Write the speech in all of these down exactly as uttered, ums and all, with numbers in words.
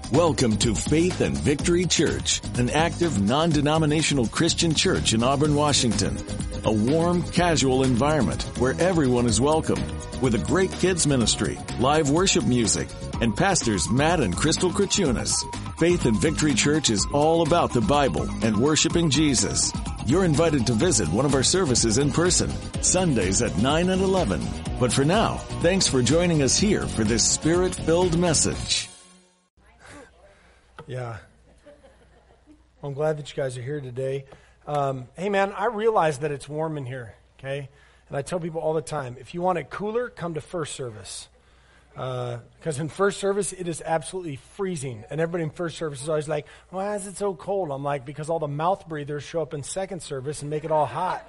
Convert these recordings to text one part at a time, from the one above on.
Welcome to Faith and Victory Church, an active, non-denominational Christian church in Auburn, Washington. A warm, casual environment where everyone is welcomed, with a great kids ministry, live worship music, and pastors Matt and Crystal Krachunas. Faith and Victory Church is all about the Bible and worshiping Jesus. You're invited to visit one of our services in person, Sundays at nine and eleven. But for now, thanks for joining us here for this Spirit-filled message. Yeah. I'm glad that you guys are here today. Um, hey, man, I realize that it's warm in here, okay? And I tell people all the time, if you want it cooler, come to first service. Because uh, in first service, it is absolutely freezing. And everybody in first service is always like, why is it so cold? I'm like, because all the mouth breathers show up in second service and make it all hot.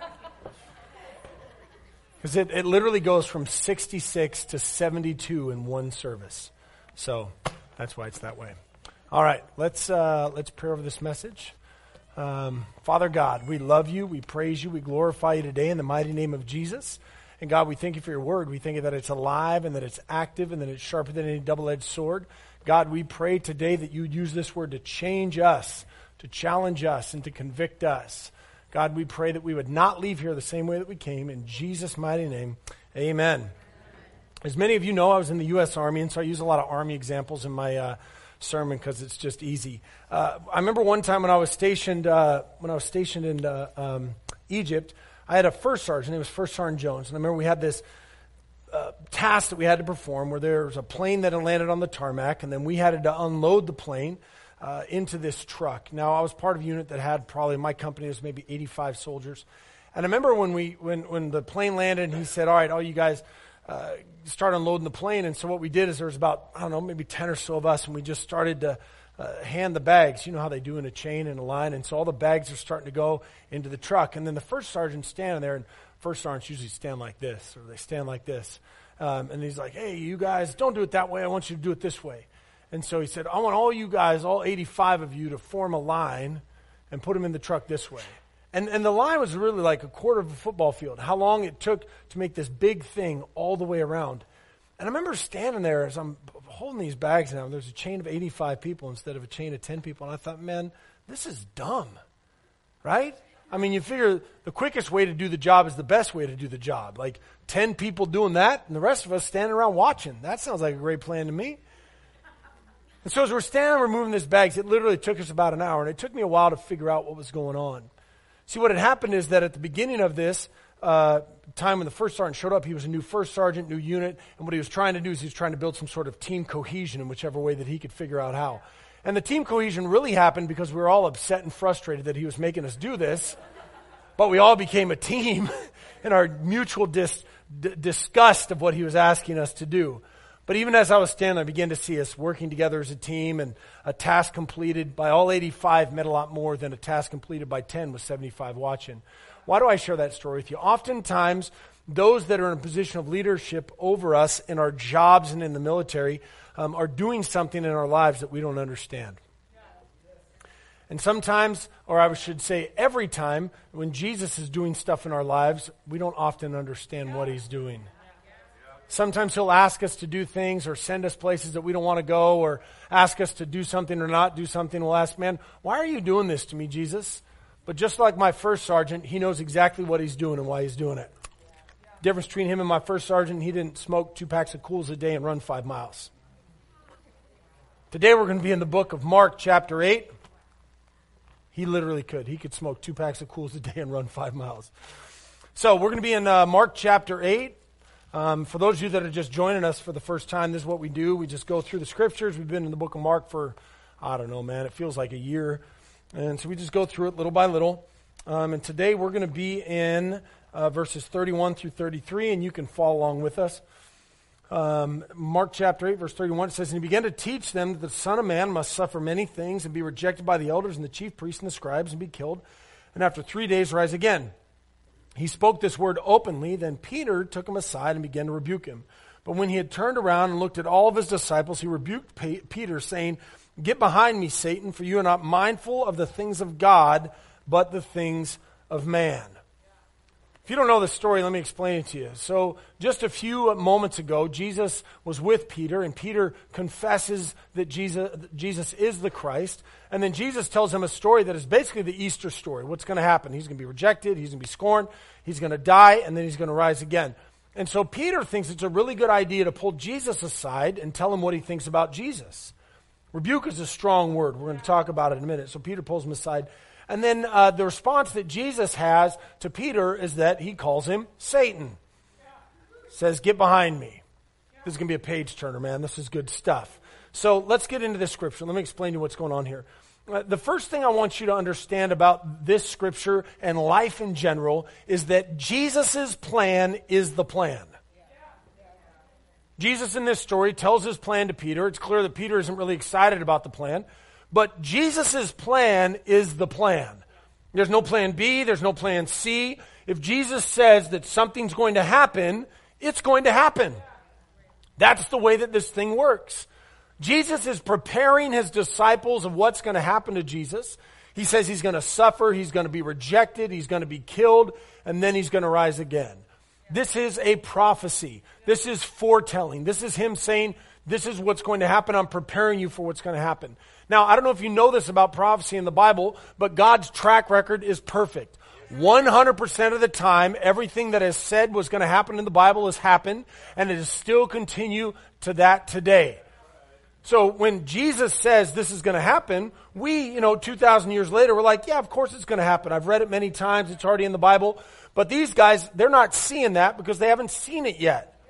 Because it, it literally goes from sixty-six to seventy-two in one service. So that's why it's that way. All right, let's uh, let's pray over this message. Um, Father God, we love you, we praise you, we glorify you today in the mighty name of Jesus. And God, we thank you for your word. We thank you that it's alive and that it's active and that it's sharper than any double-edged sword. God, we pray today that you would use this word to change us, to challenge us, and to convict us. God, we pray that we would not leave here the same way that we came. In Jesus' mighty name, amen. As many of you know, I was in the U S Army, and so I use a lot of Army examples in my uh sermon because it's just easy. Uh, I remember one time when I was stationed uh, when I was stationed in uh, um, Egypt, I had a first sergeant. It was First Sergeant Jones, and I remember we had this uh, task that we had to perform where there was a plane that had landed on the tarmac, and then we had to unload the plane uh, into this truck. Now, I was part of a unit that had probably my company was maybe eighty-five soldiers, and I remember when we when when the plane landed, and he said, "All right, all you guys." Uh, start unloading the plane, and so what we did is there was about, I don't know, maybe ten or so of us, and we just started to uh, hand the bags. You know how they do in a chain and a line, and so all the bags are starting to go into the truck, and then the first sergeant's standing there, and first sergeants usually stand like this, or they stand like this, um, and he's like, hey, you guys, don't do it that way, I want you to do it this way. And so he said, I want all you guys, all eighty-five of you, to form a line and put them in the truck this way. And and the line was really like a quarter of a football field, how long it took to make this big thing all the way around. And I remember standing there as I'm holding these bags now, and there's a chain of eighty-five people instead of a chain of ten people. And I thought, man, this is dumb, right? I mean, you figure the quickest way to do the job is the best way to do the job. Like ten people doing that, and the rest of us standing around watching. That sounds like a great plan to me. And so as we're standing, we're moving these bags, it literally took us about an hour, and it took me a while to figure out what was going on. See, what had happened is that at the beginning of this uh, time when the first sergeant showed up, he was a new first sergeant, new unit, and what he was trying to do is he was trying to build some sort of team cohesion in whichever way that he could figure out how. And the team cohesion really happened because we were all upset and frustrated that he was making us do this, but we all became a team in our mutual dis- d- disgust of what he was asking us to do. But even as I was standing, I began to see us working together as a team, and a task completed by all eighty-five meant a lot more than a task completed by ten with seventy-five watching. Why do I share that story with you? Oftentimes, those that are in a position of leadership over us in our jobs and in the military um, are doing something in our lives that we don't understand. And sometimes, or I should say every time, when Jesus is doing stuff in our lives, we don't often understand what he's doing. Sometimes he'll ask us to do things or send us places that we don't want to go, or ask us to do something or not do something. We'll ask, man, why are you doing this to me, Jesus? But just like my first sergeant, he knows exactly what he's doing and why he's doing it. Difference between him and my first sergeant, he didn't smoke two packs of Cools a day and run five miles. Today we're going to be in the book of Mark chapter eight. He literally could. He could smoke two packs of Cools a day and run five miles. So we're going to be in uh, Mark chapter eight. Um, for those of you that are just joining us for the first time, this is what we do. We just go through the scriptures. We've been in the book of Mark for, I don't know, man, it feels like a year. And so we just go through it little by little. Um, and today we're going to be in uh, verses thirty-one through thirty-three, and you can follow along with us. Um, Mark chapter eight, verse thirty-one, it says, and he began to teach them that the Son of Man must suffer many things and be rejected by the elders and the chief priests and the scribes and be killed, and after three days rise again. He spoke this word openly. Then Peter took him aside and began to rebuke him. But when he had turned around and looked at all of his disciples, he rebuked P- Peter, saying, get behind me, Satan, for you are not mindful of the things of God, but the things of man. If you don't know the story, let me explain it to you. So just a few moments ago, Jesus was with Peter, and Peter confesses that Jesus, Jesus is the Christ. And then Jesus tells him a story that is basically the Easter story. What's going to happen? He's going to be rejected, he's going to be scorned, he's going to die, and then he's going to rise again. And so Peter thinks it's a really good idea to pull Jesus aside and tell him what he thinks about Jesus. Rebuke is a strong word. We're going to talk about it in a minute. So Peter pulls him aside. And then uh, the response that Jesus has to Peter is that he calls him Satan. Says, get behind me. This is going to be a page turner, man. This is good stuff. So let's get into this scripture. Let me explain to you what's going on here. Uh, the first thing I want you to understand about this scripture and life in general is that Jesus' plan is the plan. Jesus in this story tells his plan to Peter. It's clear that Peter isn't really excited about the plan. But Jesus' plan is the plan. There's no plan B. There's no plan C. If Jesus says that something's going to happen, it's going to happen. That's the way that this thing works. Jesus is preparing his disciples of what's going to happen to Jesus. He says he's going to suffer, he's going to be rejected, he's going to be killed, and then he's going to rise again. This is a prophecy. This is foretelling. This is him saying, this is what's going to happen. I'm preparing you for what's going to happen. Now, I don't know if you know this about prophecy in the Bible, but God's track record is perfect. one hundred percent of the time, everything that is said was going to happen in the Bible has happened, and it is still continue to that today. So when Jesus says this is going to happen, we, you know, two thousand years later, we're like, yeah, of course it's going to happen. I've read it many times. It's already in the Bible. But these guys, they're not seeing that because they haven't seen it yet.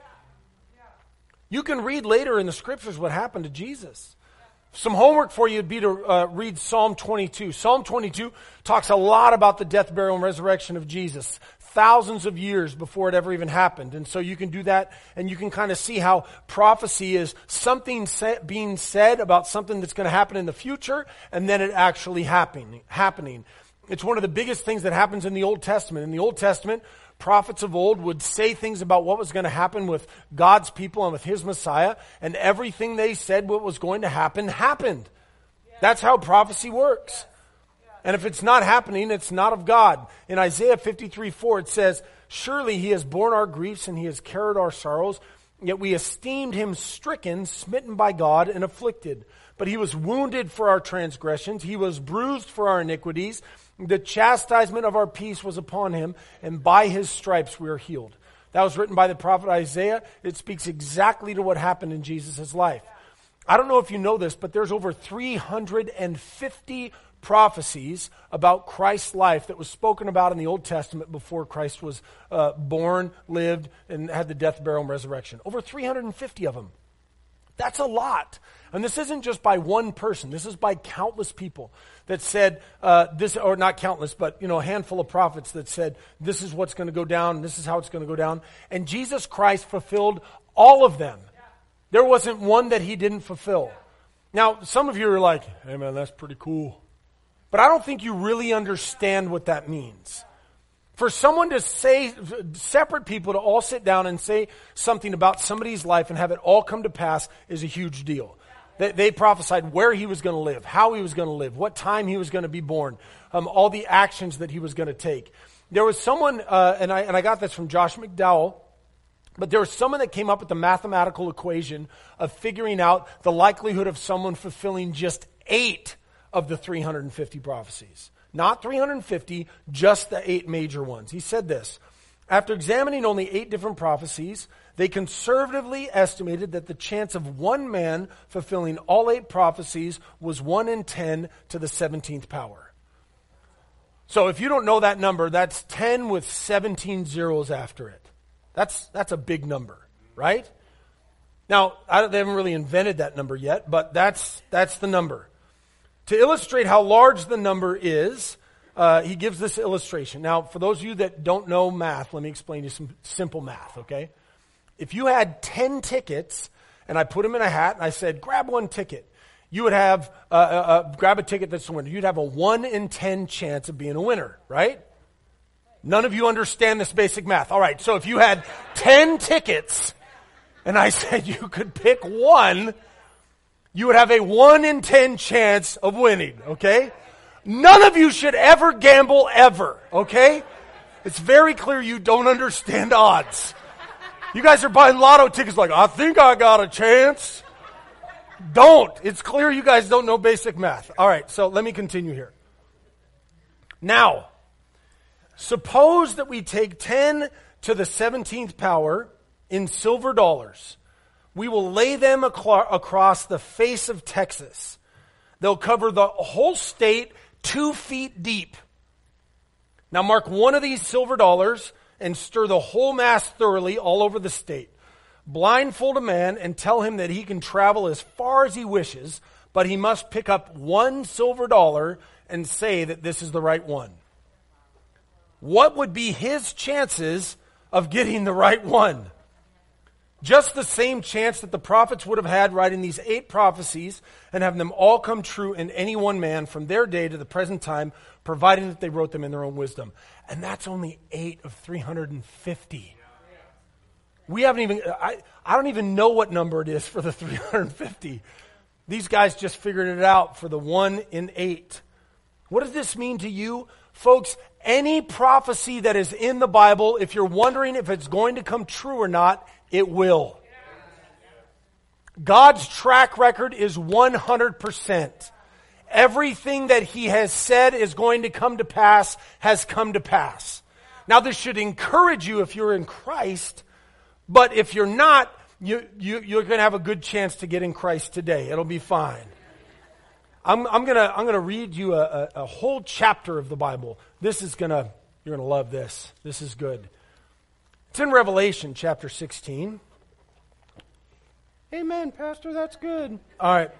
You can read later in the scriptures what happened to Jesus. Some homework for you would be to uh, read Psalm twenty-two. Psalm twenty-two talks a lot about the death, burial, and resurrection of Jesus, thousands of years before it ever even happened. And so you can do that, and you can kind of see how prophecy is something sa- being said about something that's going to happen in the future, and then it actually happening. happening. It's one of the biggest things that happens in the Old Testament. In the Old Testament, prophets of old would say things about what was going to happen with God's people and with his Messiah, and everything they said what was going to happen, happened. That's how prophecy works. And if it's not happening, it's not of God. In Isaiah fifty-three four, it says, surely he has borne our griefs and he has carried our sorrows, yet we esteemed him stricken, smitten by God, and afflicted. But he was wounded for our transgressions, he was bruised for our iniquities. The chastisement of our peace was upon him, and by his stripes we are healed. That was written by the prophet Isaiah. It speaks exactly to what happened in Jesus' life. I don't know if you know this, but there's over three hundred fifty prophecies about Christ's life that was spoken about in the Old Testament before Christ was uh, born, lived, and had the death, burial, and resurrection. Over three hundred fifty of them. That's a lot. And this isn't just by one person. This is by countless people that said uh, this, or not countless, but you know, a handful of prophets that said this is what's going to go down, this is how it's going to go down. And Jesus Christ fulfilled all of them. There wasn't one that he didn't fulfill. Now, some of you are like, hey man, that's pretty cool. But I don't think you really understand what that means. For someone to say, separate people to all sit down and say something about somebody's life and have it all come to pass is a huge deal. They, they prophesied where he was going to live, how he was going to live, what time he was going to be born, um, all the actions that he was going to take. There was someone, uh, and I and I got this from Josh McDowell, but there was someone that came up with the mathematical equation of figuring out the likelihood of someone fulfilling just eight of the three hundred fifty prophecies. Not three hundred fifty, just the eight major ones. He said this, after examining only eight different prophecies, they conservatively estimated that the chance of one man fulfilling all eight prophecies was one in ten to the seventeenth power. So if you don't know that number, that's ten with seventeen zeros after it. That's that's a big number, right? Now, I don't, they haven't really invented that number yet, but that's that's the number. To illustrate how large the number is, uh, he gives this illustration. Now, for those of you that don't know math, let me explain to you some simple math, okay? If you had ten tickets, and I put them in a hat, and I said, grab one ticket, you would have, uh, uh, uh, grab a ticket that's a winner. You'd have a one in ten chance of being a winner, right? None of you understand this basic math. All right, so if you had ten tickets, and I said you could pick one, you would have a one in ten chance of winning, okay? None of you should ever gamble ever, okay? It's very clear you don't understand odds. You guys are buying lotto tickets like, I think I got a chance. Don't. It's clear you guys don't know basic math. All right, so let me continue here. Now, suppose that we take ten to the seventeenth power in silver dollars. We will lay them aclo- across the face of Texas. They'll cover the whole state two feet deep. Now mark one of these silver dollars and stir the whole mass thoroughly all over the state. Blindfold a man and tell him that he can travel as far as he wishes, but he must pick up one silver dollar and say that this is the right one. What would be his chances of getting the right one? Just the same chance that the prophets would have had writing these eight prophecies and having them all come true in any one man from their day to the present time, providing that they wrote them in their own wisdom. And that's only eight of three hundred fifty. We haven't even, I, I don't even know what number it is for the three hundred fifty. These guys just figured it out for the one in eight. What does this mean to you? Folks, any prophecy that is in the Bible, if you're wondering if it's going to come true or not, it will. God's track record is one hundred percent. Everything that He has said is going to come to pass has come to pass. Now this should encourage you if you're in Christ, but if you're not, you, you, you're going to have a good chance to get in Christ today. It'll be fine. I'm, I'm gonna I'm gonna read you a, a, a whole chapter of the Bible. This is gonna you're gonna love this. This is good. It's in Revelation chapter sixteen. Amen, Pastor. That's good. All right.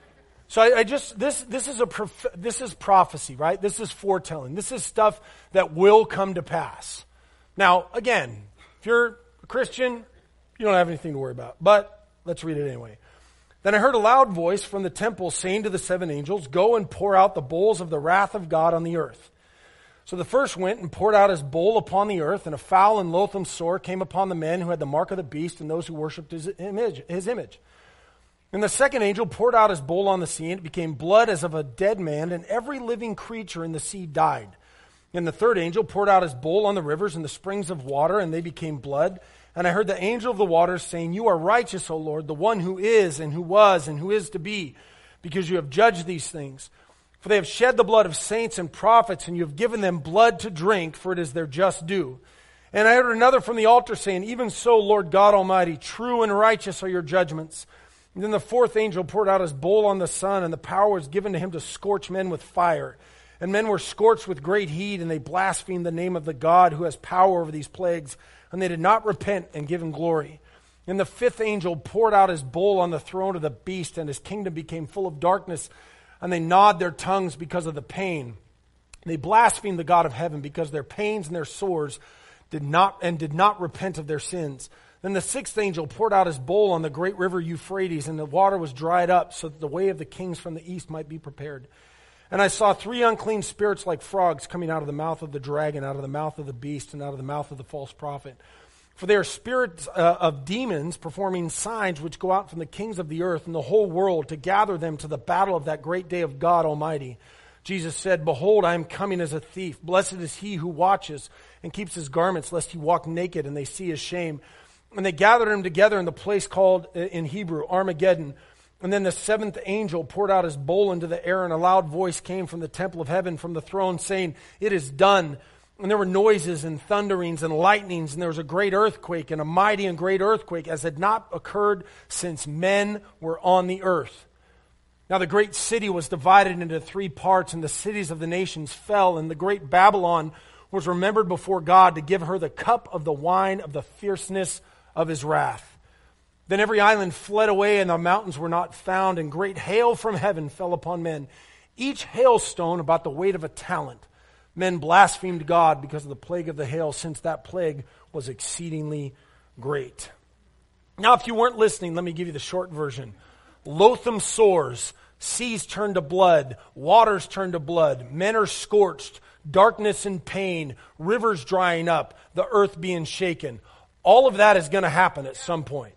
So I, I just this this is a prof, this is prophecy, right? This is foretelling. This is stuff that will come to pass. Now, again, if you're a Christian, you don't have anything to worry about. But let's read it anyway. Then I heard a loud voice from the temple saying to the seven angels, "Go and pour out the bowls of the wrath of God on the earth." So the first went and poured out his bowl upon the earth, and a foul and loathsome sore came upon the men who had the mark of the beast and those who worshipped his image. His image. And the second angel poured out his bowl on the sea, and it became blood as of a dead man, and every living creature in the sea died. And the third angel poured out his bowl on the rivers and the springs of water, and they became blood. And I heard the angel of the waters saying, "You are righteous, O Lord, the one who is and who was and who is to be, because you have judged these things. For they have shed the blood of saints and prophets, and you have given them blood to drink, for it is their just due." And I heard another from the altar saying, "Even so, Lord God Almighty, true and righteous are your judgments." And then the fourth angel poured out his bowl on the sun, and the power was given to him to scorch men with fire. And men were scorched with great heat, and they blasphemed the name of the God who has power over these plagues. And they did not repent and give him glory. And the fifth angel poured out his bowl on the throne of the beast, and his kingdom became full of darkness. And they gnawed their tongues because of the pain. They blasphemed the God of heaven because their pains and their sores did not and did not repent of their sins. Then the sixth angel poured out his bowl on the great river Euphrates, and the water was dried up, so that the way of the kings from the east might be prepared. And I saw three unclean spirits like frogs coming out of the mouth of the dragon, out of the mouth of the beast, and out of the mouth of the false prophet. For they are spirits uh, of demons performing signs which go out from the kings of the earth and the whole world to gather them to the battle of that great day of God Almighty. Jesus said, "Behold, I am coming as a thief. Blessed is he who watches and keeps his garments, lest he walk naked and they see his shame." And they gathered him together in the place called in Hebrew Armageddon. And then the seventh angel poured out his bowl into the air, and a loud voice came from the temple of heaven, from the throne, saying, "It is done." And there were noises and thunderings and lightnings, and there was a great earthquake, and a mighty and great earthquake, as had not occurred since men were on the earth. Now the great city was divided into three parts, and the cities of the nations fell, and the great Babylon was remembered before God to give her the cup of the wine of the fierceness of his wrath. Then every island fled away, and the mountains were not found, and great hail from heaven fell upon men, each hailstone about the weight of a talent. Men blasphemed God because of the plague of the hail, since that plague was exceedingly great. Now, if you weren't listening, let me give you the short version. Loathsome sores, seas turn to blood, waters turn to blood, men are scorched, darkness and pain, rivers drying up, the earth being shaken. All of that is going to happen at some point.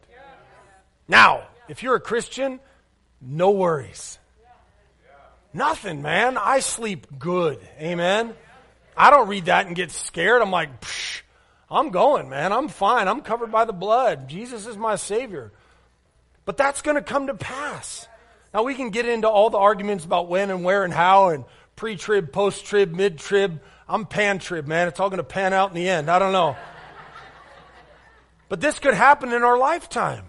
Now, if you're a Christian, no worries. Nothing, man. I sleep good. Amen. I don't read that and get scared. I'm like, psh, I'm going, man. I'm fine. I'm covered by the blood. Jesus is my Savior. But that's going to come to pass. Now, we can get into all the arguments about when and where and how and pre-trib, post-trib, mid-trib. I'm pan-trib, man. It's all going to pan out in the end. I don't know. But this could happen in our lifetime.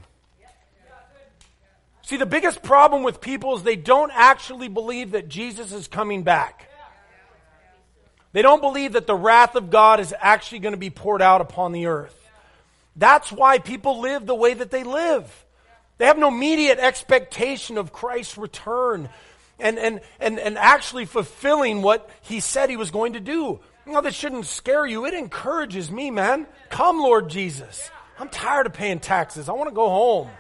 See, the biggest problem with people is they don't actually believe that Jesus is coming back. They don't believe that the wrath of God is actually going to be poured out upon the earth. That's why people live the way that they live. They have no immediate expectation of Christ's return and, and, and, and actually fulfilling what he said he was going to do. Now, this shouldn't scare you. It encourages me, man. Come, Lord Jesus. I'm tired of paying taxes. I want to go home.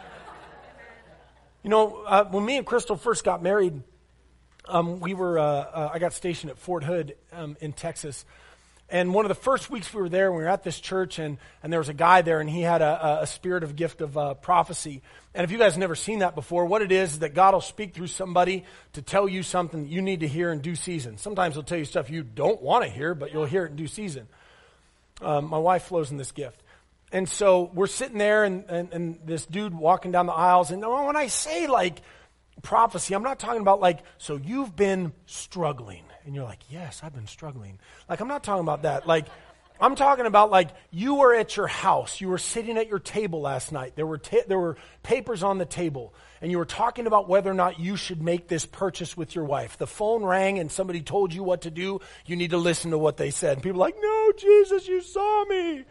You know, uh, when me and Crystal first got married, um, we were, uh, uh, I got stationed at Fort Hood um, in Texas. And one of the first weeks we were there, we were at this church, and, and there was a guy there, and he had a, a spirit of gift of uh, prophecy. And if you guys have never seen that before, what it is is that God will speak through somebody to tell you something that you need to hear in due season. Sometimes he'll tell you stuff you don't want to hear, but you'll hear it in due season. Um, my wife flows in this gift. And so we're sitting there, and, and, and this dude walking down the aisles, and when I say, like, prophecy, I'm not talking about, like, so you've been struggling. And you're like, yes, I've been struggling. Like, I'm not talking about that. Like, I'm talking about, like, you were at your house. You were sitting at your table last night. There were ta- there were papers on the table. And you were talking about whether or not you should make this purchase with your wife. The phone rang and somebody told you what to do. You need to listen to what they said. And people are like, no, Jesus, you saw me.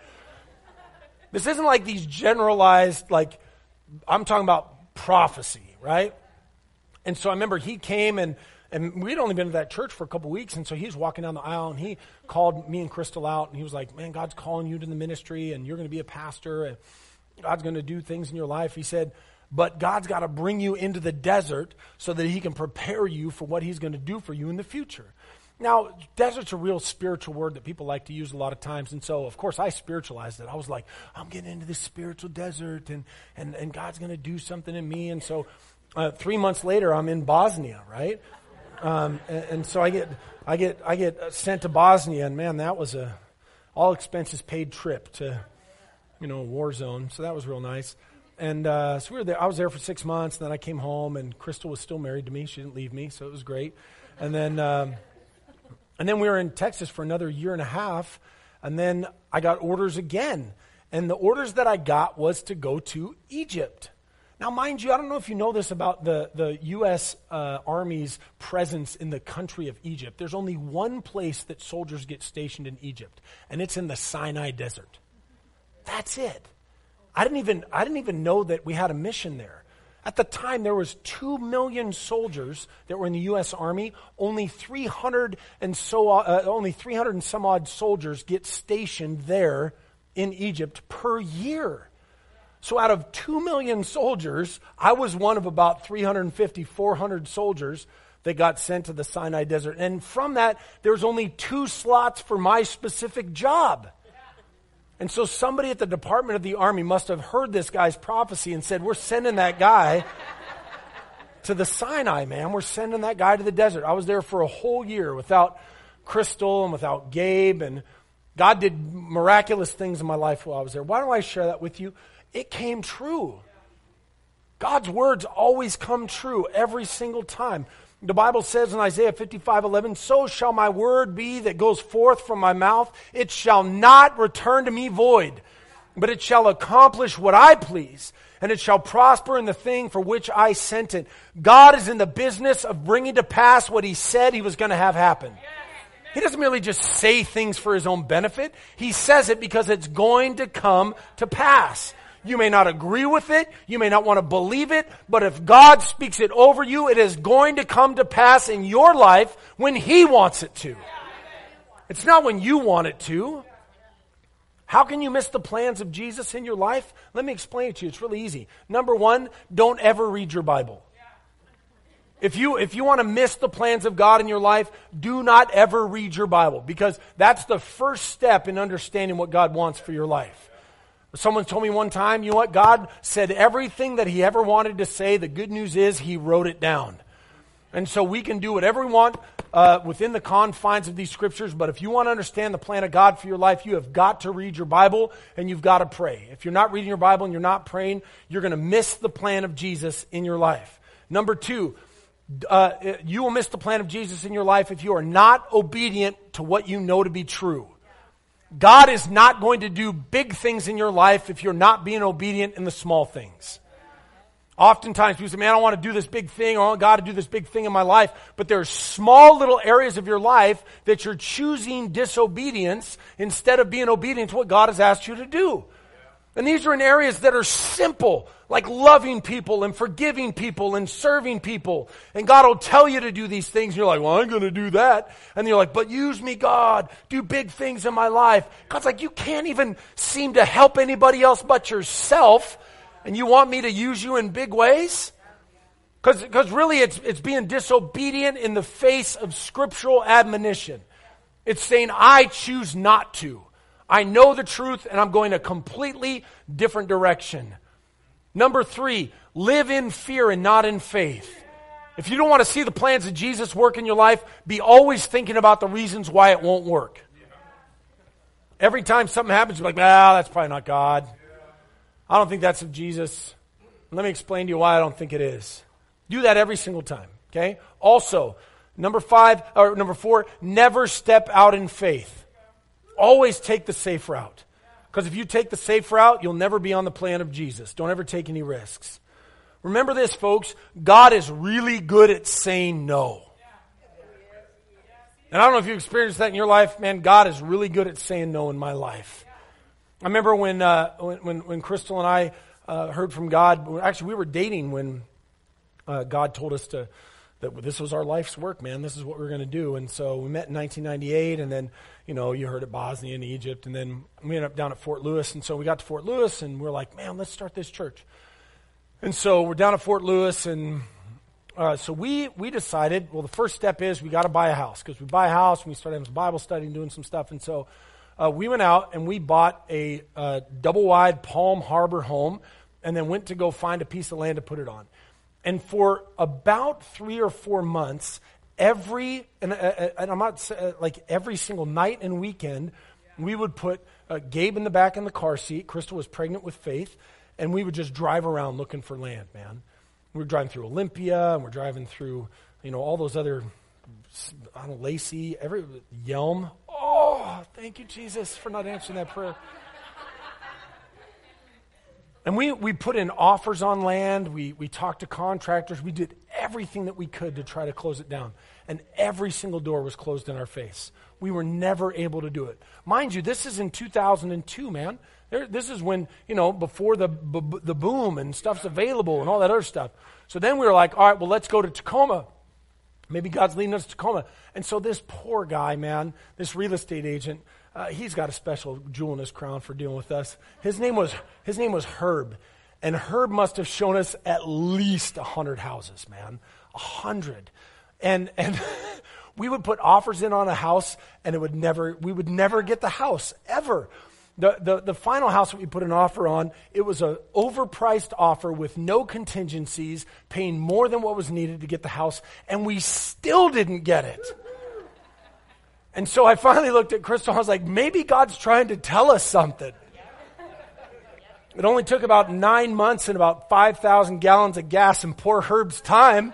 This isn't like these generalized, like, I'm talking about prophecy, right? And so I remember he came and And we'd only been to that church for a couple weeks, and so he was walking down the aisle, and he called me and Crystal out, and he was like, man, God's calling you to the ministry, and you're going to be a pastor, and God's going to do things in your life. He said, but God's got to bring you into the desert so that he can prepare you for what he's going to do for you in the future. Now, desert's a real spiritual word that people like to use a lot of times, and so, of course, I spiritualized it. I was like, I'm getting into this spiritual desert, and, and, and God's going to do something in me, and so uh, three months later, I'm in Bosnia, right? Um, and, and so I get, I get, I get sent to Bosnia, and man, that was a all expenses paid trip to, you know, a war zone. So that was real nice. And uh, so we were there. I was there for six months. And then I came home, and Crystal was still married to me. She didn't leave me, so it was great. And then, um, and then we were in Texas for another year and a half. And then I got orders again, and the orders that I got was to go to Egypt. Now, mind you, I don't know if you know this about the, the U S Uh, Army's presence in the country of Egypt. There's only one place that soldiers get stationed in Egypt, and it's in the Sinai Desert. That's it. I didn't even I didn't even know that we had a mission there. At the time, there was two million soldiers that were in the U S Army. Only three hundred and so uh, only three hundred and some odd soldiers get stationed there in Egypt per year. So out of two million soldiers, I was one of about three hundred fifty, four hundred soldiers that got sent to the Sinai Desert. And from that, there's only two slots for my specific job. And so somebody at the Department of the Army must have heard this guy's prophecy and said, we're sending that guy to the Sinai, man. We're sending that guy to the desert. I was there for a whole year without Crystal and without Gabe. And God did miraculous things in my life while I was there. Why don't I share that with you? It came true. God's words always come true every single time. The Bible says in Isaiah fifty-five eleven, so shall my word be that goes forth from my mouth. It shall not return to me void, but it shall accomplish what I please, and it shall prosper in the thing for which I sent it. God is in the business of bringing to pass what he said he was going to have happen. He doesn't merely just say things for his own benefit. He says it because it's going to come to pass. You may not agree with it. You may not want to believe it. But if God speaks it over you, it is going to come to pass in your life when he wants it to. It's not when you want it to. How can you miss the plans of Jesus in your life? Let me explain it to you. It's really easy. Number one, don't ever read your Bible. If you if you want to miss the plans of God in your life, do not ever read your Bible, because that's the first step in understanding what God wants for your life. Someone told me one time, you know what? God said everything that he ever wanted to say. The good news is he wrote it down. And so we can do whatever we want. uh, within the confines of these scriptures, but if you want to understand the plan of God for your life, you have got to read your Bible and you've got to pray. If you're not reading your Bible and you're not praying, you're going to miss the plan of Jesus in your life. Number two, uh, you will miss the plan of Jesus in your life if you are not obedient to what you know to be true. God is not going to do big things in your life if you're not being obedient in the small things. Oftentimes people say, man, I want to do this big thing, or I want God to do this big thing in my life. But there are small little areas of your life that you're choosing disobedience instead of being obedient to what God has asked you to do. And these are in areas that are simple, like loving people and forgiving people and serving people. And God will tell you to do these things. And you're like, well, I'm going to do that. And you're like, but use me, God. Do big things in my life. God's like, you can't even seem to help anybody else but yourself. And you want me to use you in big ways? Because because really it's it's being disobedient in the face of scriptural admonition. It's saying, I choose not to. I know the truth and I'm going a completely different direction. Number three, live in fear and not in faith. If you don't want to see the plans of Jesus work in your life, be always thinking about the reasons why it won't work. Every time something happens, you're like, ah, that's probably not God. I don't think that's of Jesus. Let me explain to you why I don't think it is. Do that every single time, okay? Also, number five, or number four, never step out in faith. Always take the safe route. Because if you take the safe route, you'll never be on the plan of Jesus. Don't ever take any risks. Remember this, folks. God is really good at saying no. And I don't know if you've experienced that in your life. Man, God is really good at saying no in my life. I remember when uh, when, when Crystal and I uh, heard from God. Actually, we were dating when uh, God told us to that this was our life's work, man. This is what we were going to do. And so we met in nineteen ninety-eight, and then, you know, you heard of Bosnia and Egypt, and then we ended up down at Fort Lewis. And so we got to Fort Lewis, and we were like, man, let's start this church. And so we're down at Fort Lewis, and uh, so we we decided, well, the first step is we got to buy a house, because we buy a house, and we started having some Bible study and doing some stuff. And so uh, we went out, and we bought a uh, double-wide Palm Harbor home, and then went to go find a piece of land to put it on. And for about three or four months, every, and, uh, and I'm not, uh, like every single night and weekend, yeah. we would put uh, Gabe in the back in the car seat. Crystal was pregnant with Faith, and we would just drive around looking for land, man. We were driving through Olympia, and we're driving through, you know, all those other, I don't know, Lacey, every, Yelm. Oh, thank you, Jesus, for not answering that prayer. And we, we put in offers on land, we, we talked to contractors, we did everything that we could to try to close it down. And every single door was closed in our face. We were never able to do it. Mind you, this is in two thousand two, man. There, this is when, you know, before the b- the boom and stuff's available and all that other stuff. So then we were like, all right, well, let's go to Tacoma. Maybe God's leading us to Tacoma. And so this poor guy, man, this real estate agent, Uh, he's got a special jewel in his crown for dealing with us. His name was his name was Herb, and Herb must have shown us at least a hundred houses, man, a hundred, and and we would put offers in on a house, and it would never we would never get the house ever. The the the final house that we put an offer on, it was a overpriced offer with no contingencies, paying more than what was needed to get the house, and we still didn't get it. And so I finally looked at Crystal, I was like, maybe God's trying to tell us something. It only took about nine months and about five thousand gallons of gas in poor Herb's time.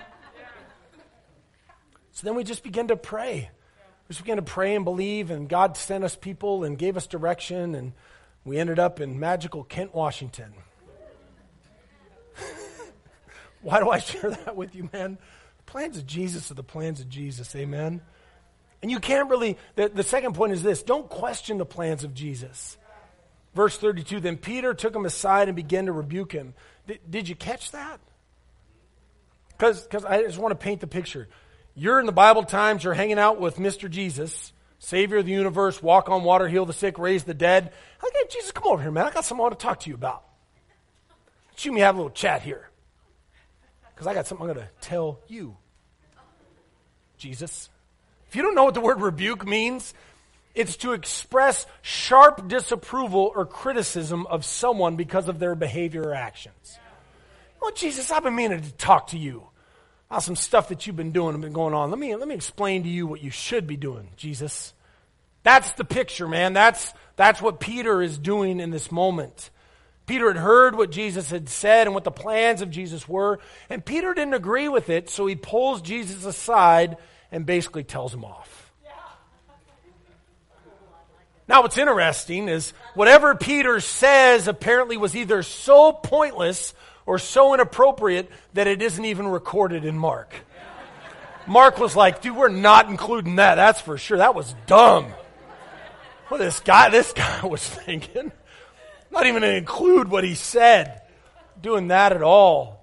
So then we just began to pray. We just began to pray and believe, and God sent us people and gave us direction, and we ended up in magical Kent, Washington. Why do I share that with you, man? The plans of Jesus are the plans of Jesus, amen? And you can't really, the, the second point is this, don't question the plans of Jesus. Verse thirty-two, then Peter took him aside and began to rebuke him. Did, did you catch that? Because I just want to paint the picture. You're in the Bible times, you're hanging out with Mister Jesus, Savior of the universe, walk on water, heal the sick, raise the dead. I like, hey, Jesus, come over here, man. I got something I want to talk to you about. Let's you and me have a little chat here. Because I got something I'm going to tell you, Jesus. If you don't know what the word rebuke means, it's to express sharp disapproval or criticism of someone because of their behavior or actions. Oh, Jesus, I've been meaning to talk to you. how's some stuff that you've been doing and been going on? Let me, let me explain to you what you should be doing, Jesus. That's the picture, man. That's, that's what Peter is doing in this moment. Peter had heard what Jesus had said and what the plans of Jesus were, and Peter didn't agree with it, so he pulls Jesus aside and basically tells him off. Now, what's interesting is whatever Peter says apparently was either so pointless or so inappropriate that it isn't even recorded in Mark. Mark was like, dude, we're not including that. That's for sure. That was dumb. What this guy, this guy was thinking. Not even to include what he said. Doing that at all.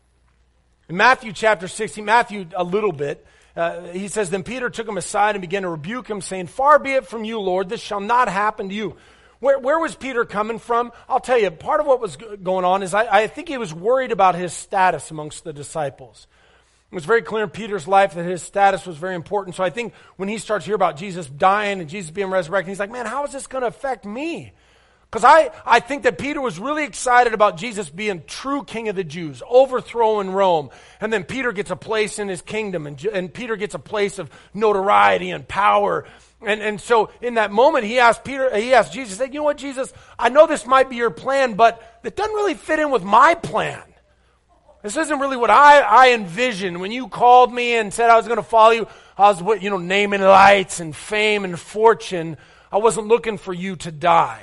In Matthew chapter sixteen, Matthew a little bit, Uh, he says, then Peter took him aside and began to rebuke him, saying, far be it from you, Lord, this shall not happen to you. Where, where was Peter coming from? I'll tell you, part of what was going on is I, I think he was worried about his status amongst the disciples. It was very clear in Peter's life that his status was very important. So I think when he starts to hear about Jesus dying and Jesus being resurrected, he's like, man, how is this going to affect me? Because I, I think that Peter was really excited about Jesus being true king of the Jews, overthrowing Rome. And then Peter gets a place in his kingdom, and, and Peter gets a place of notoriety and power. And, and so in that moment, he asked Peter, he asked Jesus, he said, you know what, Jesus, I know this might be your plan, but it doesn't really fit in with my plan. This isn't really what I, I envisioned. When you called me and said I was going to follow you, I was, you know, naming lights and fame and fortune. I wasn't looking for you to die.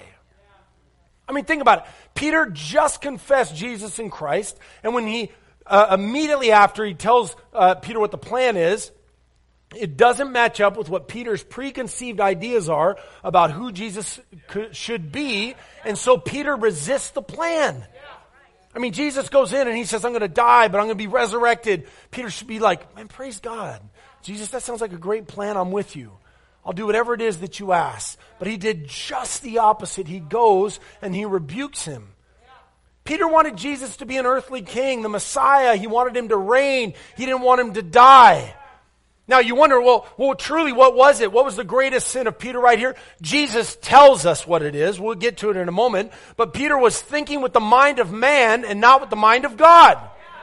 I mean, think about it. Peter just confessed Jesus in Christ, and when he, uh, immediately after he tells uh, Peter what the plan is, it doesn't match up with what Peter's preconceived ideas are about who Jesus could, should be, and so Peter resists the plan. I mean, Jesus goes in and he says, I'm going to die, but I'm going to be resurrected. Peter should be like, man, praise God. Jesus, that sounds like a great plan. I'm with you. I'll do whatever it is that you ask. But he did just the opposite. He goes and he rebukes him. Peter wanted Jesus to be an earthly king, the Messiah. He wanted him to reign. He didn't want him to die. Now you wonder, well, well, truly, what was it? What was the greatest sin of Peter right here? Jesus tells us what it is. We'll get to it in a moment. But Peter was thinking with the mind of man and not with the mind of God.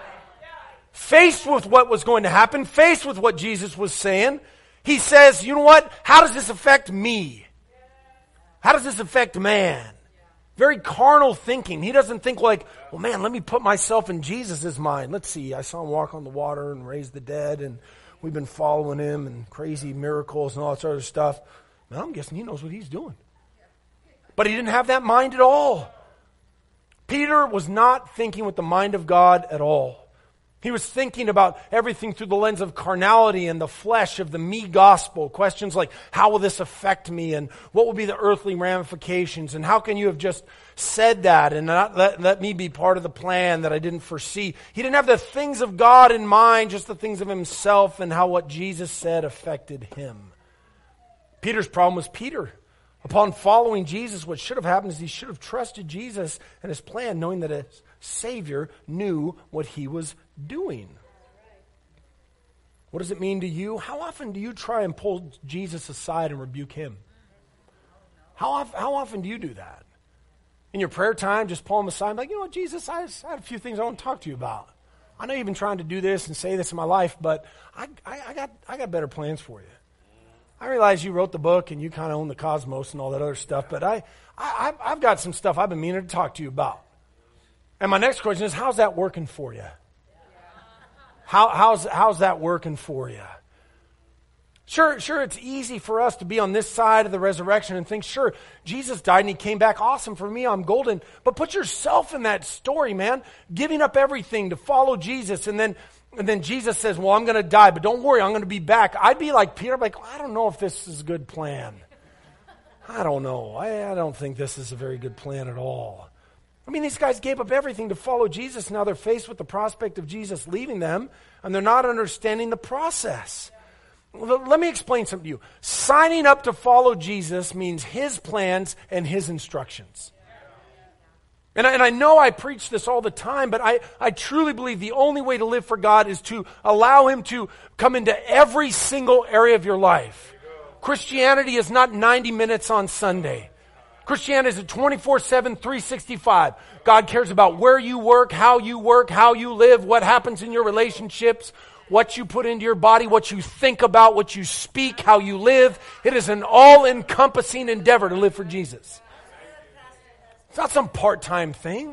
Faced with what was going to happen, faced with what Jesus was saying, he says, you know what? How does this affect me? How does this affect man? Very carnal thinking. He doesn't think like, well, man, let me put myself in Jesus' mind. Let's see, I saw him walk on the water and raise the dead, and we've been following him and crazy miracles and all this other stuff. Man, I'm guessing he knows what he's doing. But he didn't have that mind at all. Peter was not thinking with the mind of God at all. He was thinking about everything through the lens of carnality and the flesh of the me gospel. Questions like, how will this affect me? And what will be the earthly ramifications? And how can you have just said that and not let, let me be part of the plan that I didn't foresee? He didn't have the things of God in mind, just the things of himself and how what Jesus said affected him. Peter's problem was Peter. Upon following Jesus, what should have happened is he should have trusted Jesus and his plan, knowing that his Savior knew what he was doing. What does it mean to you? How often do you try and pull Jesus aside and rebuke him? How often, how often do you do that? In your prayer time, just pull him aside, like, you know what, Jesus, I, just, I have a few things I want to talk to you about. I know you've been trying to do this and say this in my life, but I, I, I got I got better plans for you. I realize you wrote the book and you kind of own the cosmos and all that other stuff, but I, I, I've got some stuff I've been meaning to talk to you about. And my next question is, how's that working for you? How, how's, how's that working for you? Sure, sure, it's easy for us to be on this side of the resurrection and think, sure, Jesus died and he came back. Awesome, for me, I'm golden. But put yourself in that story, man. Giving up everything to follow Jesus, and then And then Jesus says, well, I'm going to die, but don't worry, I'm going to be back. I'd be like Peter, I'm like, I don't know if this is a good plan. I don't know. I, I don't think this is a very good plan at all. I mean, these guys gave up everything to follow Jesus. Now they're faced with the prospect of Jesus leaving them, and they're not understanding the process. Well, let me explain something to you. Signing up to follow Jesus means his plans and his instructions. And I, and I know I preach this all the time, but I, I truly believe the only way to live for God is to allow him to come into every single area of your life. Christianity is not ninety minutes on Sunday. Christianity is a twenty-four seven, three sixty-five. God cares about where you work, how you work, how you live, what happens in your relationships, what you put into your body, what you think about, what you speak, how you live. It is an all-encompassing endeavor to live for Jesus. It's not some part-time thing.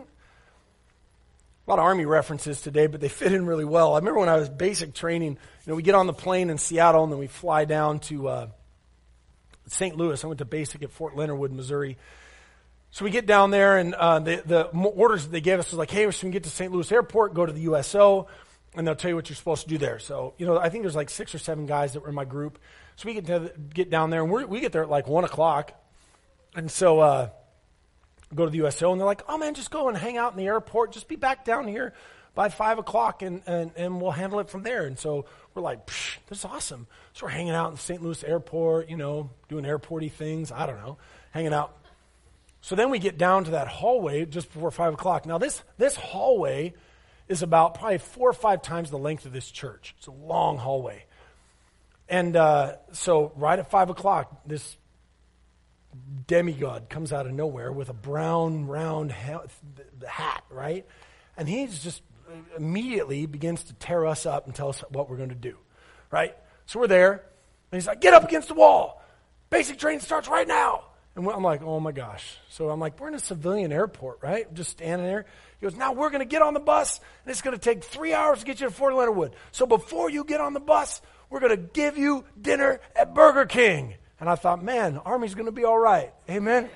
A lot of Army references today, but they fit in really well. I remember when I was basic training, you know, we get on the plane in Seattle and then we fly down to uh, Saint Louis. I went to basic at Fort Leonard Wood, Missouri. So we get down there, and uh, the, the orders that they gave us was like, hey, when we get to Saint Louis Airport, go to the U S O, and they'll tell you what you're supposed to do there. So, you know, I think there's like six or seven guys that were in my group. So we get to get down there, and we're, we get there at like one o'clock. And so uh, go to the U S O, and they're like, oh, man, just go and hang out in the airport. Just be back down here by five o'clock, and, and, and we'll handle it from there. And so we're like, Psh, this is awesome. So we're hanging out in Saint Louis Airport, you know, doing airport-y things. I don't know, hanging out. So then we get down to that hallway just before five o'clock. Now this, this hallway is about probably four or five times the length of this church. It's a long hallway. And uh, so right at five o'clock, this demigod comes out of nowhere with a brown, round ha- hat, right? And he's just immediately begins to tear us up and tell us what we're going to do, right? So we're there, and he's like, get up against the wall. Basic training starts right now. And I'm like, oh my gosh. So I'm like, we're in a civilian airport, right? I'm just standing there. He goes, now we're going to get on the bus, and it's going to take three hours to get you to Fort Leonard Wood. So before you get on the bus, we're going to give you dinner at Burger King. And I thought, man, Army's going to be all right. Amen?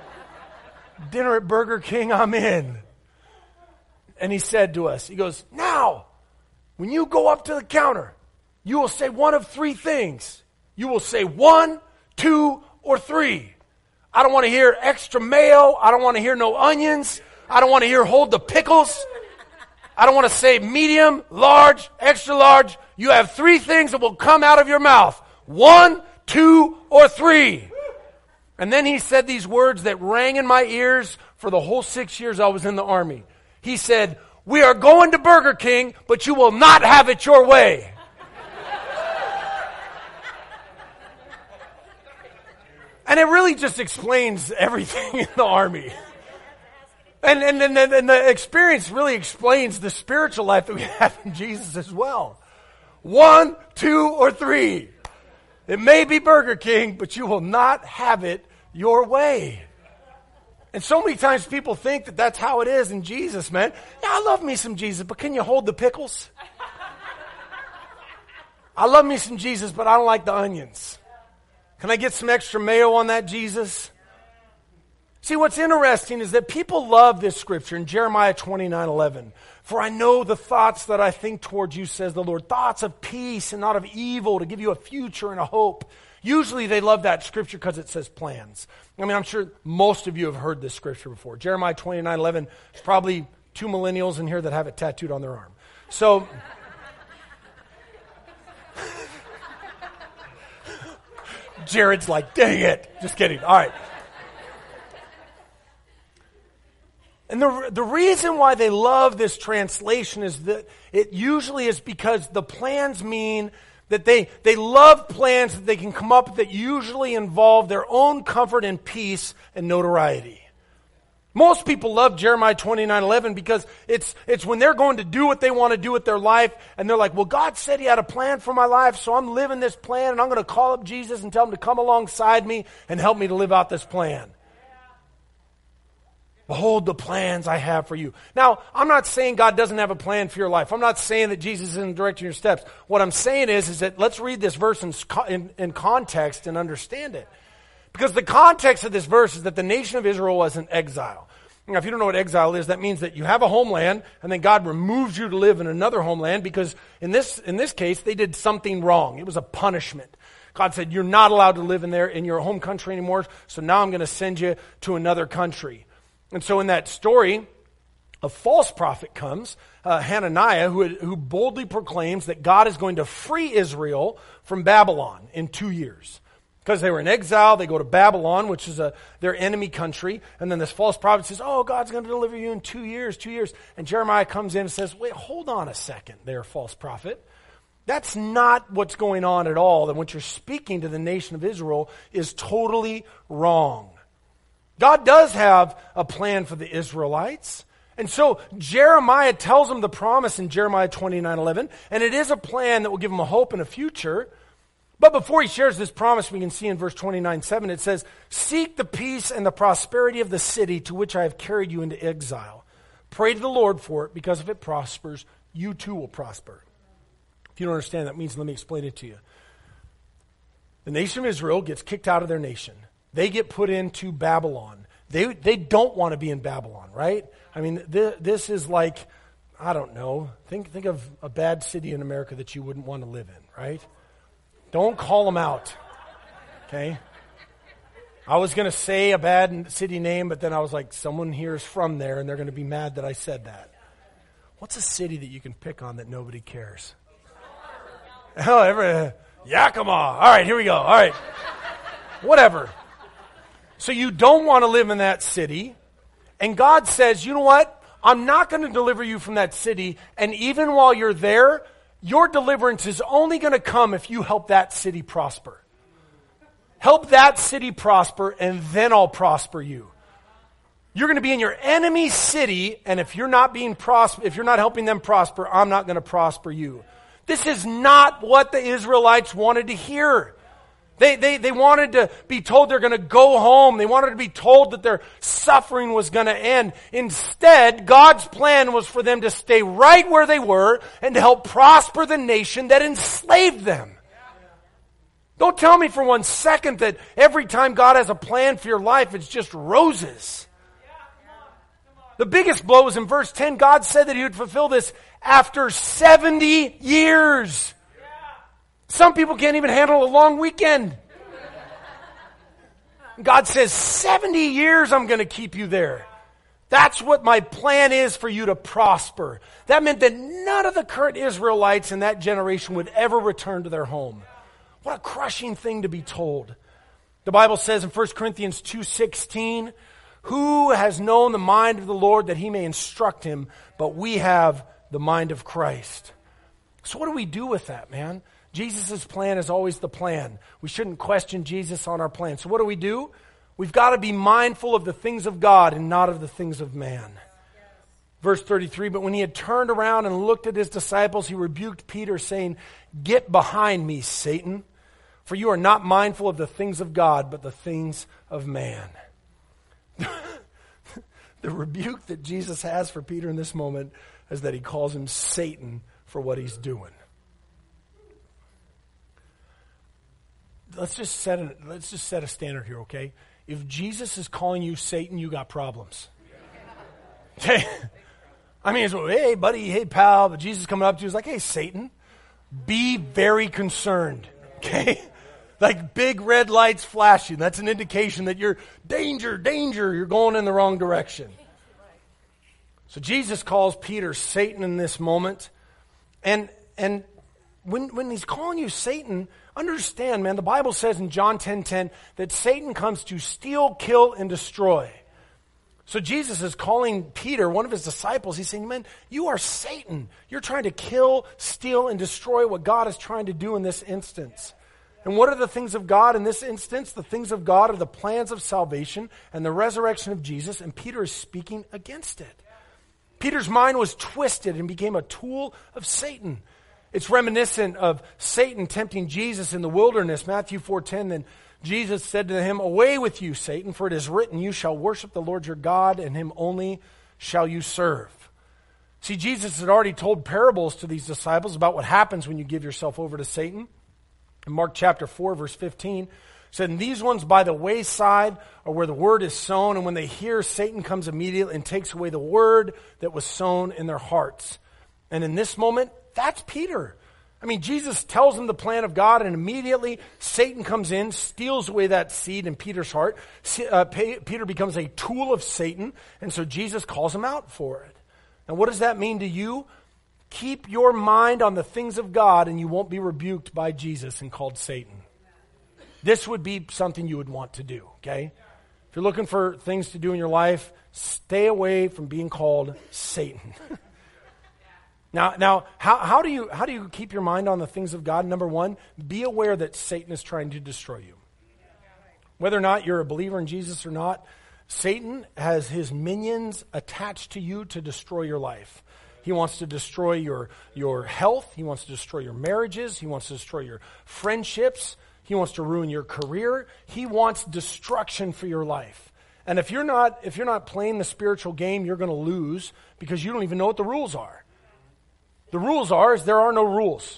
Dinner at Burger King, I'm in. And he said to us, he goes, now, when you go up to the counter, you will say one of three things. You will say one, two, or three. I don't want to hear extra mayo. I don't want to hear no onions. I don't want to hear hold the pickles. I don't want to say medium, large, extra large. You have three things that will come out of your mouth. One, two, or three. And then he said these words that rang in my ears for the whole six years I was in the Army. He said, we are going to Burger King, but you will not have it your way. And it really just explains everything in the Army. And, and, and, and the experience really explains the spiritual life that we have in Jesus as well. One, two, or three. It may be Burger King, but you will not have it your way. And so many times people think that that's how it is in Jesus, man. Yeah, I love me some Jesus, but can you hold the pickles? I love me some Jesus, but I don't like the onions. Can I get some extra mayo on that, Jesus? See, what's interesting is that people love this scripture in Jeremiah twenty-nine eleven. For I know the thoughts that I think towards you, says the Lord. Thoughts of peace and not of evil, to give you a future and a hope. Usually they love that scripture because it says plans. I mean, I'm sure most of you have heard this scripture before. Jeremiah twenty-nine eleven. There's probably two millennials in here that have it tattooed on their arm. So... Jared's like, dang it. Just kidding. All right. And the the reason why they love this translation is that it usually is because the plans mean that they, they love plans that they can come up with that usually involve their own comfort and peace and notoriety. Most people love Jeremiah twenty-nine eleven because it's it's when they're going to do what they want to do with their life, and they're like, well, God said he had a plan for my life, so I'm living this plan, and I'm going to call up Jesus and tell him to come alongside me and help me to live out this plan. Behold the plans I have for you. Now, I'm not saying God doesn't have a plan for your life. I'm not saying that Jesus isn't directing your steps. What I'm saying is, is that let's read this verse in, in, in context and understand it. Because the context of this verse is that the nation of Israel was in exile. Now, if you don't know what exile is, that means that you have a homeland, and then God removes you to live in another homeland, because in this in this case, they did something wrong. It was a punishment. God said, you're not allowed to live in there in your home country anymore, so now I'm going to send you to another country. And so in that story, a false prophet comes, uh, Hananiah, who, who boldly proclaims that God is going to free Israel from Babylon in two years. Because they were in exile, they go to Babylon, which is a, their enemy country. And then this false prophet says, oh, God's going to deliver you in two years, two years. And Jeremiah comes in and says, wait, hold on a second there, false prophet. That's not what's going on at all. And what you're speaking to the nation of Israel is totally wrong. God does have a plan for the Israelites. And so Jeremiah tells them the promise in Jeremiah twenty-nine eleven, and it is a plan that will give them a hope and a future. But before he shares this promise, we can see in verse twenty-nine seven, it says, "Seek the peace and the prosperity of the city to which I have carried you into exile. Pray to the Lord for it, because if it prospers, you too will prosper." If you don't understand, that means, let me explain it to you. The nation of Israel gets kicked out of their nation. They get put into Babylon. They they don't want to be in Babylon, right? I mean, th- this is like, I don't know, think think of a bad city in America that you wouldn't want to live in, right? Don't call them out, okay? I was going to say a bad city name, but then I was like, someone here is from there, and they're going to be mad that I said that. What's a city that you can pick on that nobody cares? Oh, every, Yakima. All right, here we go. All right. Whatever. So you don't want to live in that city. And God says, you know what? I'm not going to deliver you from that city. And even while you're there, your deliverance is only going to come if you help that city prosper. Help that city prosper, and then I'll prosper you. You're going to be in your enemy's city, and if you're not being pros- if you're not helping them prosper, I'm not going to prosper you. This is not what the Israelites wanted to hear. They, they, they wanted to be told they're going to go home. They wanted to be told that their suffering was going to end. Instead, God's plan was for them to stay right where they were and to help prosper the nation that enslaved them. Don't tell me for one second that every time God has a plan for your life, it's just roses. The biggest blow is in verse ten. God said that he would fulfill this after seventy years. Some people can't even handle a long weekend. God says, seventy years I'm going to keep you there. That's what my plan is for you to prosper. That meant that none of the current Israelites in that generation would ever return to their home. What a crushing thing to be told. The Bible says in First Corinthians two sixteen, "Who has known the mind of the Lord that he may instruct him? But we have the mind of Christ." So what do we do with that, man? Jesus' plan is always the plan. We shouldn't question Jesus on our plan. So what do we do? We've got to be mindful of the things of God and not of the things of man. Yes. Verse thirty-three, "But when he had turned around and looked at his disciples, he rebuked Peter, saying, 'Get behind me, Satan, for you are not mindful of the things of God, but the things of man.'" The rebuke that Jesus has for Peter in this moment is that he calls him Satan for what he's doing. Let's just set a, let's just set a standard here, okay? If Jesus is calling you Satan, you got problems. Okay? I mean, it's, hey, buddy, hey, pal, but Jesus coming up to you is like, hey, Satan, be very concerned, okay? Like big red lights flashing. That's an indication that you're danger, danger, you're going in the wrong direction. So Jesus calls Peter Satan in this moment. And and when when he's calling you Satan, understand, man, the Bible says in John ten ten that Satan comes to steal, kill, and destroy. So Jesus is calling Peter, one of his disciples, he's saying, man, you are Satan. You're trying to kill, steal, and destroy what God is trying to do in this instance. And what are the things of God in this instance? The things of God are the plans of salvation and the resurrection of Jesus, and Peter is speaking against it. Peter's mind was twisted and became a tool of Satan. It's reminiscent of Satan tempting Jesus in the wilderness. Matthew four ten, then Jesus said to him, "Away with you, Satan, for it is written, you shall worship the Lord your God, and him only shall you serve." See, Jesus had already told parables to these disciples about what happens when you give yourself over to Satan. In Mark chapter four, verse fifteen, said, "And these ones by the wayside are where the word is sown, and when they hear, Satan comes immediately and takes away the word that was sown in their hearts." And in this moment, that's Peter. I mean, Jesus tells them the plan of God, and immediately Satan comes in, steals away that seed in Peter's heart. Uh, Peter becomes a tool of Satan, and so Jesus calls him out for it. Now, what does that mean to you? Keep your mind on the things of God, and you won't be rebuked by Jesus and called Satan. This would be something you would want to do, okay? If you're looking for things to do in your life, stay away from being called Satan. Now, now, how, how do you how do you keep your mind on the things of God? Number one, be aware that Satan is trying to destroy you. Whether or not you're a believer in Jesus or not, Satan has his minions attached to you to destroy your life. He wants to destroy your, your health. He wants to destroy your marriages. He wants to destroy your friendships. He wants to ruin your career. He wants destruction for your life. And if you're not, if you're not playing the spiritual game, you're going to lose because you don't even know what the rules are. The rules are is there are no rules.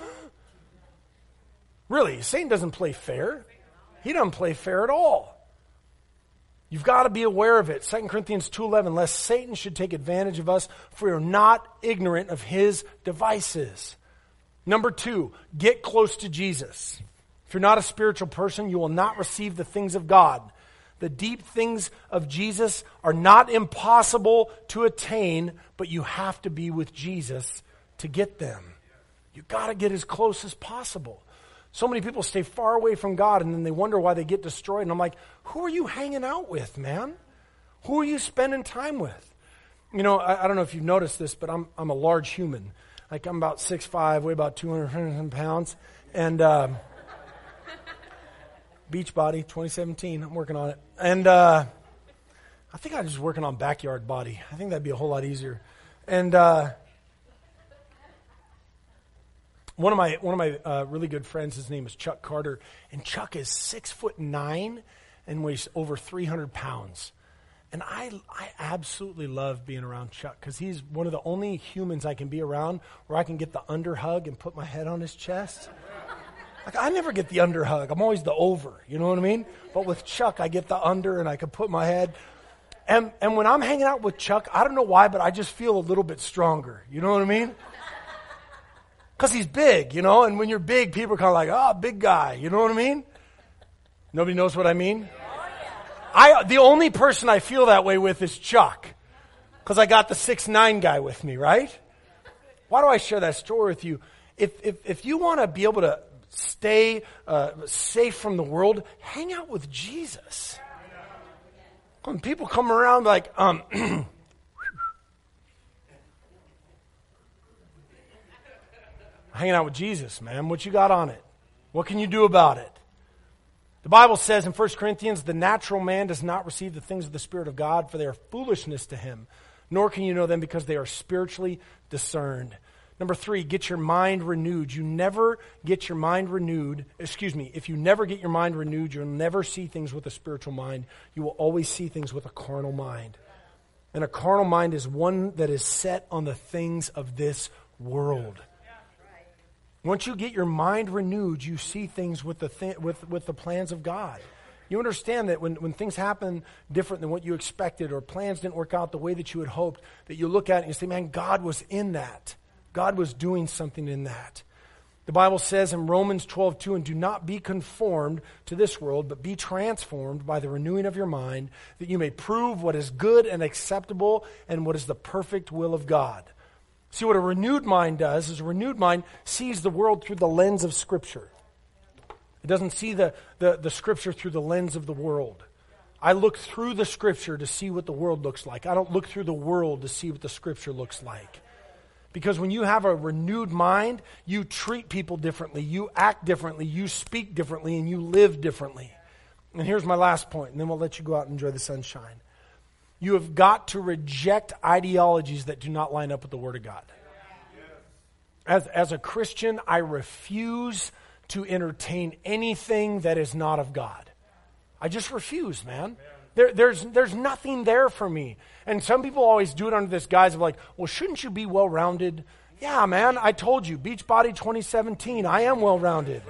Really, Satan doesn't play fair. He doesn't play fair at all. You've got to be aware of it. Second Corinthians two eleven, lest Satan should take advantage of us, for we are not ignorant of his devices. Number two, get close to Jesus. If you're not a spiritual person, you will not receive the things of God. The deep things of Jesus are not impossible to attain, but you have to be with Jesus to get them. You've got to get as close as possible. So many people stay far away from God and then they wonder why they get destroyed. And I'm like, who are you hanging out with, man? Who are you spending time with? You know, I, I don't know if you've noticed this, but I'm I'm a large human. Like I'm about six foot five, weigh about two hundred pounds. And um, beach body, twenty seventeen, I'm working on it. And uh, I think I'm just working on backyard body. I think that'd be a whole lot easier. And uh, one of my one of my uh, really good friends, his name is Chuck Carter, and Chuck is six foot nine and weighs over three hundred pounds. And I I absolutely love being around Chuck because he's one of the only humans I can be around where I can get the under hug and put my head on his chest. Like I never get the under hug. I'm always the over, you know what I mean? But with Chuck, I get the under and I can put my head. And and when I'm hanging out with Chuck, I don't know why, but I just feel a little bit stronger. You know what I mean? Because he's big, you know? And when you're big, people are kind of like, oh, big guy. You know what I mean? Nobody knows what I mean? I the only person I feel that way with is Chuck. Because I got the six nine guy with me, right? Why do I share that story with you? If if, if you want to be able to stay uh, safe from the world, hang out with Jesus. When people come around like, um, hanging out with Jesus, man. What you got on it? What can you do about it? The Bible says in First Corinthians, the natural man does not receive the things of the Spirit of God, for they are foolishness to him, nor can you know them because they are spiritually discerned. Number three, get your mind renewed. You never get your mind renewed. Excuse me, if you never get your mind renewed, you'll never see things with a spiritual mind. You will always see things with a carnal mind. And a carnal mind is one that is set on the things of this world. Once you get your mind renewed, you see things with the th- with with the plans of God. You understand that when, when things happen different than what you expected or plans didn't work out the way that you had hoped, that you look at it and you say, man, God was in that. God was doing something in that. The Bible says in Romans twelve two, and do not be conformed to this world, but be transformed by the renewing of your mind, that you may prove what is good and acceptable and what is the perfect will of God. See, what a renewed mind does is a renewed mind sees the world through the lens of Scripture. It doesn't see the, the, the Scripture through the lens of the world. I look through the Scripture to see what the world looks like. I don't look through the world to see what the Scripture looks like. Because when you have a renewed mind, you treat people differently, you act differently, you speak differently, and you live differently. And here's my last point, and then we'll let you go out and enjoy the sunshine. You have got to reject ideologies that do not line up with the Word of God. As, as a Christian, I refuse to entertain anything that is not of God. I just refuse, man. There, there's, there's nothing there for me. And some people always do it under this guise of like, well, shouldn't you be well-rounded? Yeah, man, I told you, Beachbody twenty seventeen, I am well-rounded.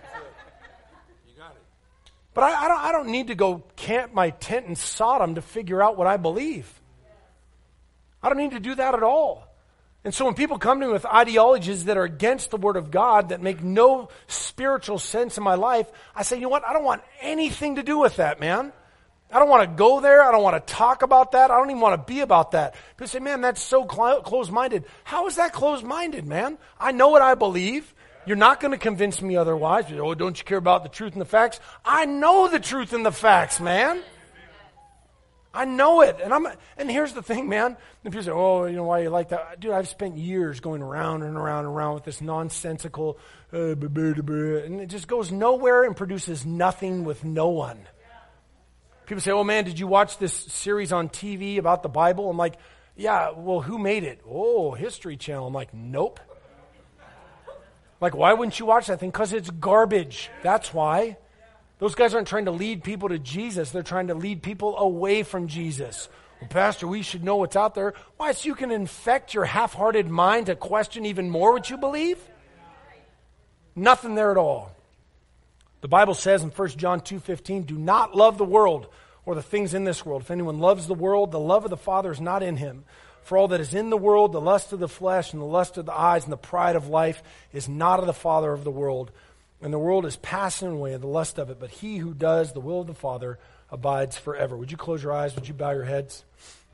But I, I, don't, I don't need to go camp my tent in Sodom to figure out what I believe. I don't need to do that at all. And so when people come to me with ideologies that are against the Word of God, that make no spiritual sense in my life, I say, you know what? I don't want anything to do with that, man. I don't want to go there. I don't want to talk about that. I don't even want to be about that. People say, man, that's so cl- closed-minded. How is that closed-minded, man? I know what I believe. You're not going to convince me otherwise. Oh, don't you care about the truth and the facts? I know the truth and the facts, man. I know it. And I'm. And here's the thing, man. If people say, oh, you know, why you like that? Dude, I've spent years going around and around and around with this nonsensical, uh, blah, blah, blah, and it just goes nowhere and produces nothing with no one. People say, oh man, did you watch this series on T V about the Bible? I'm like, yeah, well, who made it? Oh, History Channel. I'm like, nope. Like, why wouldn't you watch that thing? Because it's garbage. That's why. Those guys aren't trying to lead people to Jesus. They're trying to lead people away from Jesus. Well, Pastor, we should know what's out there. Why? So you can infect your half-hearted mind to question even more what you believe? Nothing there at all. The Bible says in First John two fifteen, do not love the world or the things in this world. If anyone loves the world, the love of the Father is not in him. For all that is in the world, the lust of the flesh and the lust of the eyes and the pride of life is not of the Father of the world. And the world is passing away, the lust of it. But he who does the will of the Father abides forever. Would you close your eyes? Would you bow your heads?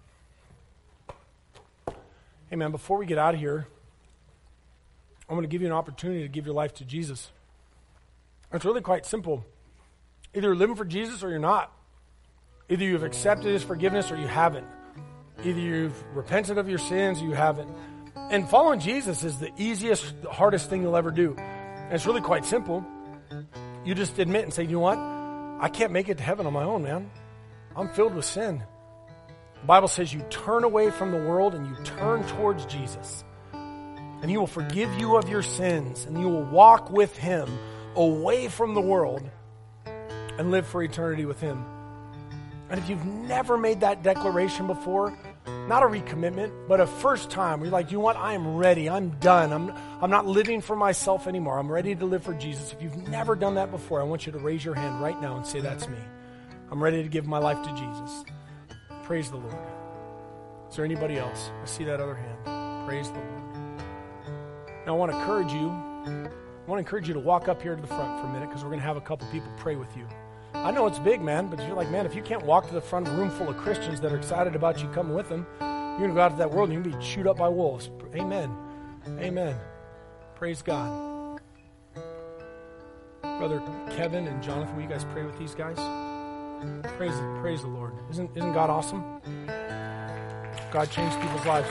Hey man, before we get out of here, I'm going to give you an opportunity to give your life to Jesus. It's really quite simple. Either you're living for Jesus or you're not. Either you've accepted his forgiveness or you haven't. Either you've repented of your sins or you haven't. And following Jesus is the easiest, the hardest thing you'll ever do. And it's really quite simple. You just admit and say, you know what? I can't make it to heaven on my own, man. I'm filled with sin. The Bible says you turn away from the world and you turn towards Jesus. And he will forgive you of your sins and you will walk with him away from the world and live for eternity with him. And if you've never made that declaration before, not a recommitment, but a first time, where you're like, you know what, I am ready, I'm done, I'm, I'm not living for myself anymore, I'm ready to live for Jesus. If you've never done that before, I want you to raise your hand right now and say, that's me. I'm ready to give my life to Jesus. Praise the Lord. Is there anybody else? I see that other hand. Praise the Lord. Now I want to encourage you, I want to encourage you to walk up here to the front for a minute because we're going to have a couple people pray with you. I know it's big, man, but you're like, man, if you can't walk to the front of a room full of Christians that are excited about you coming with them, you're going to go out to that world and you're going to be chewed up by wolves. Amen. Amen. Praise God. Brother Kevin and Jonathan, will you guys pray with these guys? Praise, praise the Lord. Isn't, isn't God awesome? God changed people's lives.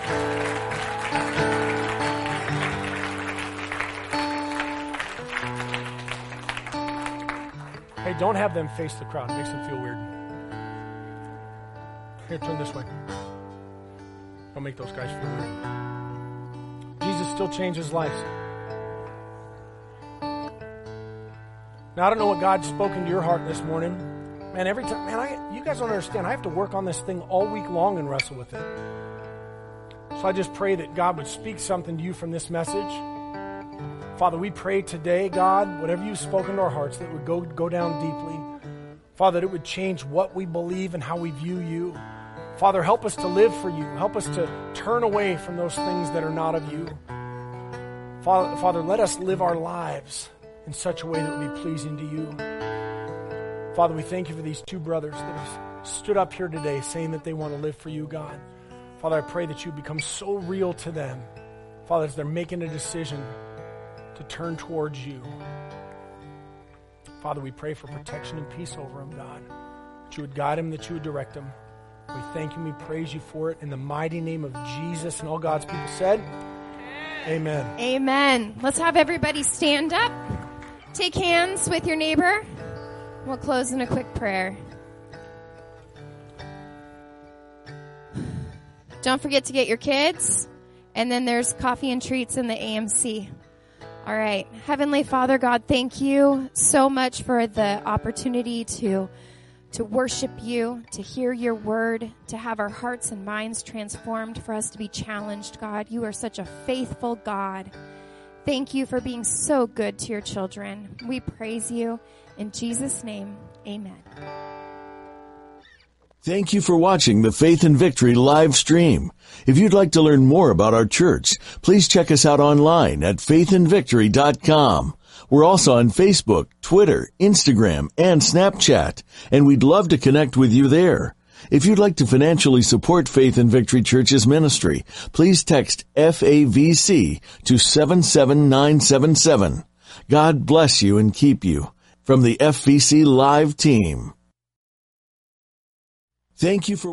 Hey, don't have them face the crowd. It makes them feel weird. Here, turn this way. Don't make those guys feel weird. Jesus still changes lives. Now, I don't know what God's spoken to your heart this morning. Man, every time, man, I, you guys don't understand. I have to work on this thing all week long and wrestle with it. So I just pray that God would speak something to you from this message. Father, we pray today, God, whatever you've spoken to our hearts, that it would go, go down deeply. Father, that it would change what we believe and how we view you. Father, help us to live for you. Help us to turn away from those things that are not of you. Father, Father, let us live our lives in such a way that would be pleasing to you. Father, we thank you for these two brothers that have stood up here today saying that they want to live for you, God. Father, I pray that you become so real to them. Father, as they're making a decision to turn towards you. Father, we pray for protection and peace over them, God. That you would guide them, that you would direct them. We thank you and we praise you for it in the mighty name of Jesus. And all God's people said, amen. Amen. Let's have everybody stand up. Take hands with your neighbor. We'll close in a quick prayer. Don't forget to get your kids. And then there's coffee and treats in the A M C. All right. Heavenly Father, God, thank you so much for the opportunity to, to worship you, to hear your word, to have our hearts and minds transformed, for us to be challenged, God. You are such a faithful God. Thank you for being so good to your children. We praise you. In Jesus' name, amen. Thank you for watching the Faith and Victory live stream. If you'd like to learn more about our church, please check us out online at faith and victory dot com. We're also on Facebook, Twitter, Instagram, and Snapchat, and we'd love to connect with you there. If you'd like to financially support Faith and Victory Church's ministry, please text F A V C to seven seven nine seven seven. God bless you and keep you. From the F V C Live team. Thank you for